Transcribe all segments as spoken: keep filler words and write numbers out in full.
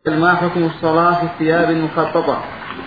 ما حكم الصلاة في الثياب المخططة؟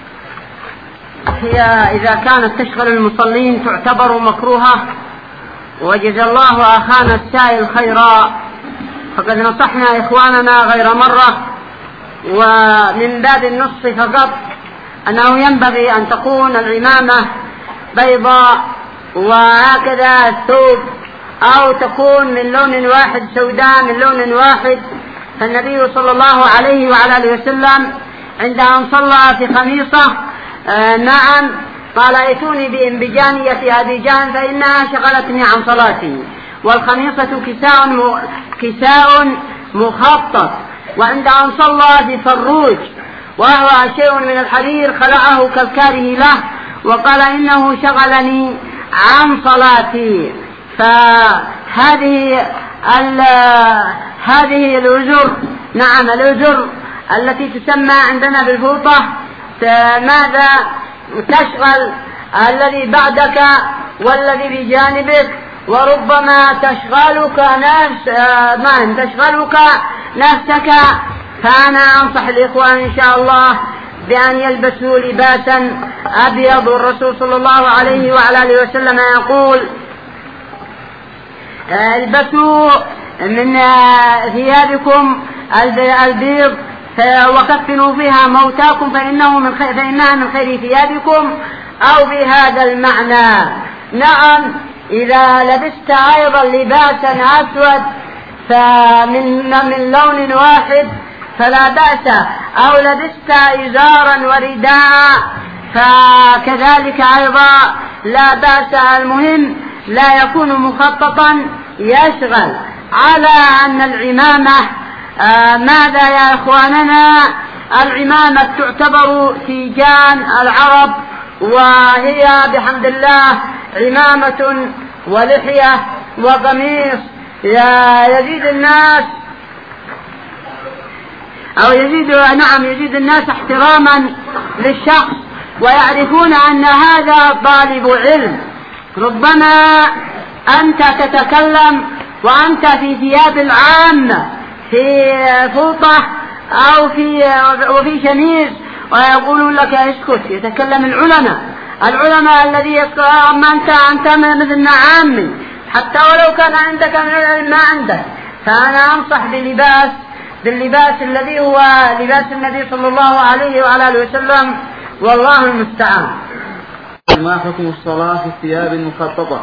هي إذا كانت تشغل المصلين تعتبر مكروهة، وجزا الله أخانا السائل خيرا، فقد نصحنا إخواننا غير مرة ومن باب النص فقط أنه ينبغي أن تكون العمامة بيضاء وهكذا الثوب، أو تكون من لون واحد سوداء من لون واحد. فالنبي صلى الله عليه وعلى آله وسلم عند أن صلى في خميصة آه نعم قال: ائتوني بإنبجانية أبيجان فإنها شغلتني عن صلاتي. والخميصة كساء كساء مخطط. وعند أن صلى في فروج وهو شيء من الحرير خلعه كالكاره له وقال: إنه شغلني عن صلاتي. فهذه هذه الأجر نعم الأجر التي تسمى عندنا بالفوطة، ماذا تشغل الذي بعدك والذي بجانبك، وربما تشغلك نفس ما تشغلك نفسك. فأنا أنصح الإخوان إن شاء الله بأن يلبسوا لباسا أبيض، والرسول صلى الله عليه وعلى آله وسلم يقول: البسوا من ثيابكم البيض وكفنوا فيها موتاكم فإنه من خير فإنها من خير ثيابكم، أو بهذا المعنى. نعم إذا لبست أيضا لباسا أسود فمن من لون واحد فلا بأس، أو لبست إزارا ورداء فكذلك أيضا لا بأس. المهم لا يكون مخططا يشغل. على أن العمامة آه ماذا يا إخواننا؟ العمامة تعتبر تيجان العرب، وهي بحمد الله عمامة ولحية وقميص يزيد الناس أو يزيد نعم يزيد الناس احتراما للشخص، ويعرفون أن هذا طالب علم. ربما أنت تتكلم وأنت في ثياب العامة في فوطة أو في وفي شميز ويقولون لك اسكت. يتكلم العلماء العلماء الذي يقول: أما أنت أنت مثلنا عامي، حتى ولو كان عندك من العلم ما عندك. فأنا أنصح بلباس باللباس الذي هو لباس النبي صلى الله عليه وعلى آله وسلم، والله المستعان. ما حكم الصلاة في الثياب المخططة؟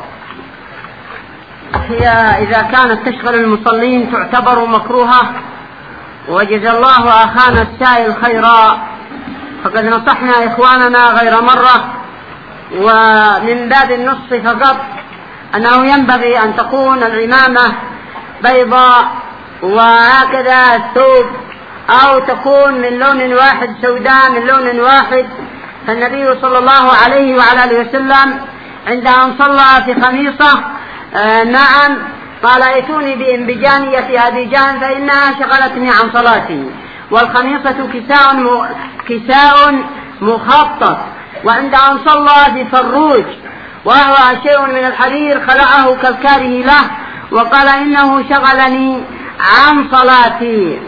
هي إذا كانت تشغل المصلين تعتبر مكروهة، وجزا الله أخانا السائل خيرا، فقد نصحنا إخواننا غير مرة ومن باب النص فقط أنه ينبغي أن تكون العمامة بيضاء وهكذا الثوب، أو تكون من لون واحد سوداء من لون واحد. فالنبي صلى الله عليه وعلى آله وسلم عند أن صلى في خميصة آه نعم قال: ائتوني بإنبجانية أبيجان فإنها شغلتني عن صلاتي. والخميصة كساء كساء مخطط. وعند أن صلى في فروج وهو شيء من الحرير خلعه كالكاره له وقال: إنه شغلني عن صلاتي.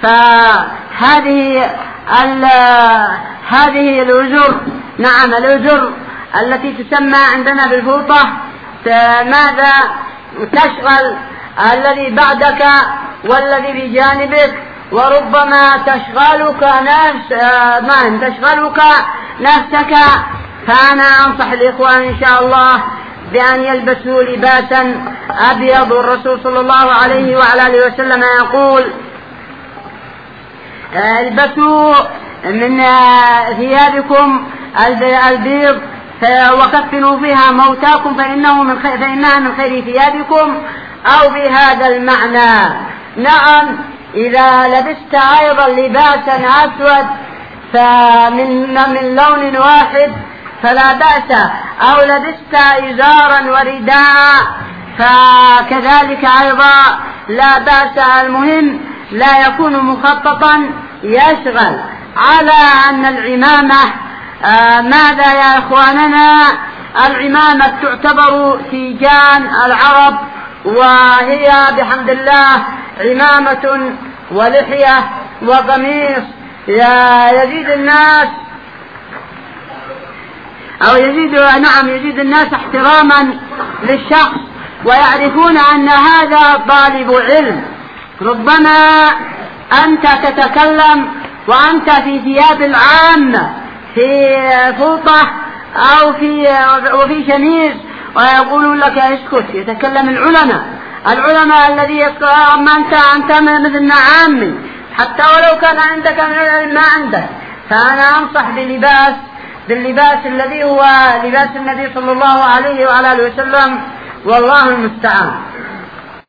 فهذه هذه الأجر نعم الأجر التي تسمى عندنا بالفوطة، ماذا تشغل الذي بعدك والذي بجانبك، وربما تشغلك نفس ما تشغلك نفسك. فأنا أنصح الإخوان إن شاء الله بأن يلبسوا لباسا أبيض، والرسول صلى الله عليه وعلى آله وسلم يقول: البسوا من ثيابكم البيض وكفنوا فيها موتاكم فإنه من خير فإنها من خير ثيابكم، أو بهذا المعنى. نعم إذا لبست أيضا لباسا أسود فمن من لون واحد فلا بأس، أو لبست إزارا ورداء فكذلك أيضا لا بأس. المهم لا يكون مخططا يشغل. على أن العمامة آه ماذا يا إخواننا؟ العمامة تعتبر تيجان العرب، وهي بحمد الله عمامة ولحية وقميص يزيد الناس أو يزيد نعم يزيد الناس احتراما للشخص، ويعرفون أن هذا طالب علم. ربما أنت تتكلم وأنت في ثياب العامة، في فوطة أو في وفي شميز، ويقولون لك اسكت. يتكلم العلماء العلماء الذي يقول أما أنت أنت مثلنا عامي، حتى ولو كان عندك من العلم ما عندك. فأنا أنصح بلباس باللباس الذي هو لباس النبي صلى الله عليه وعلى آله وسلم، والله المستعان.